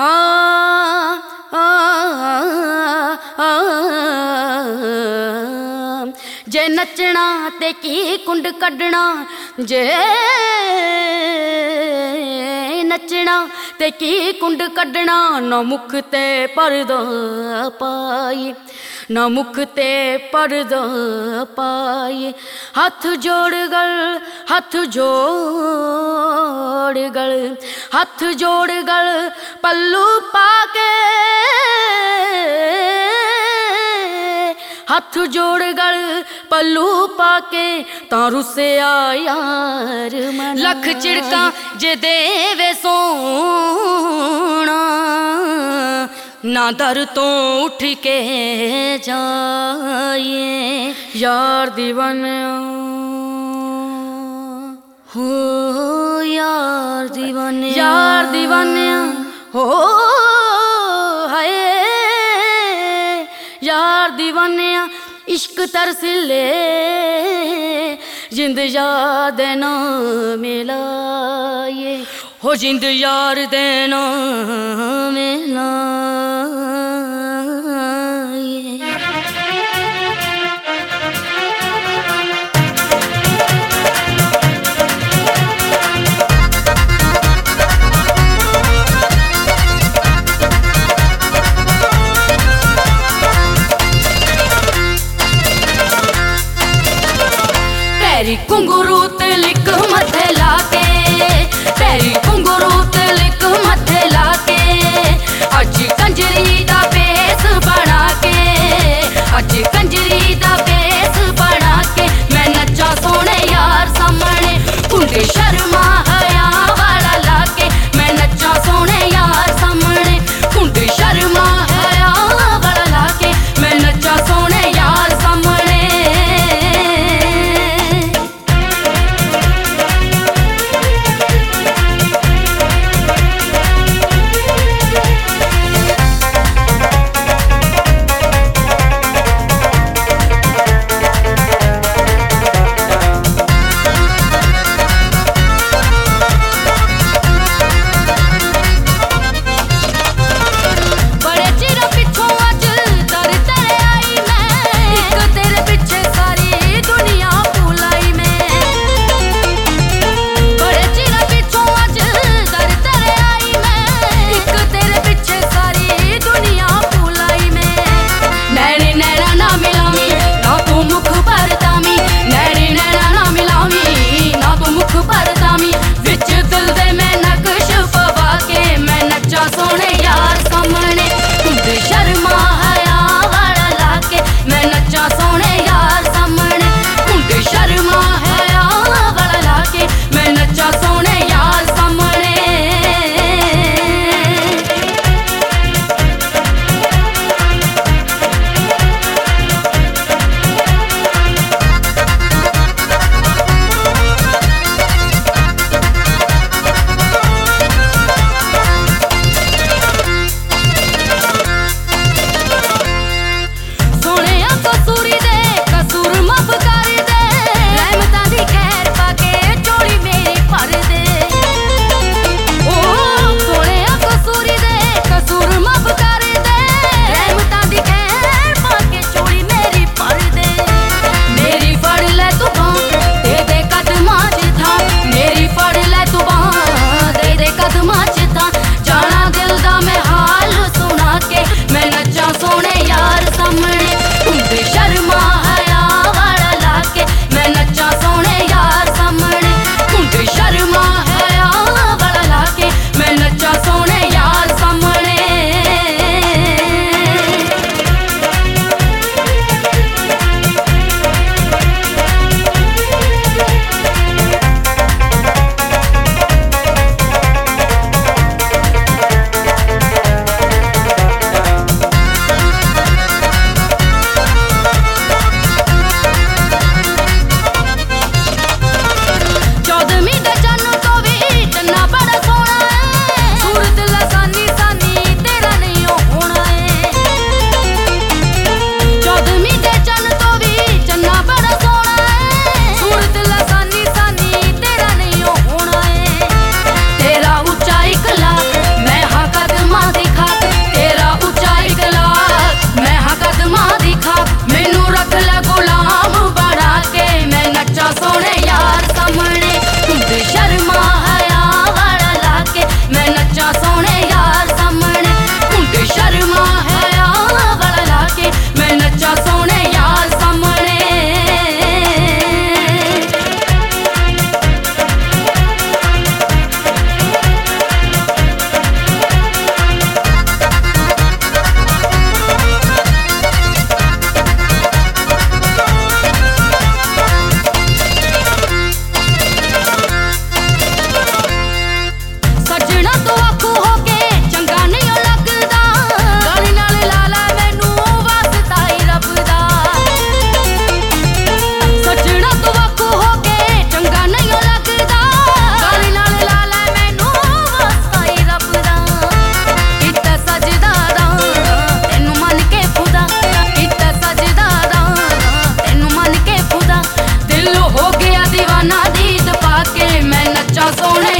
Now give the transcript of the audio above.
आ आ आ जे नचना ते की कुंड कड्डना, जे नचना ते की कुंड कड्डना, ना मुख ते पर्दा पाई, ना मुख ते पर्दा पाई। हाथ जोड़ गल, हाथ जोड़ गल, हाथ जोड़ गल पल्लू पाके, हाथ जोड़ गल पल्लू पाके, तारू से यार मन लख चिड़का जे देवे सोना, ना दर तो उठ के जाए। यार दीवाना हो, यार दीवाने, यार दीवाने हो, हाय यार दीवाने इश्क तरसिले, जिंद याद ना मिलाए, हो जिंद यार देना मिलाए। पैरी घुंघरू तिलक मथे लाके, पैरी घुंघरू तिलक मथे लाके, अज कंजरी मुछां सोहणे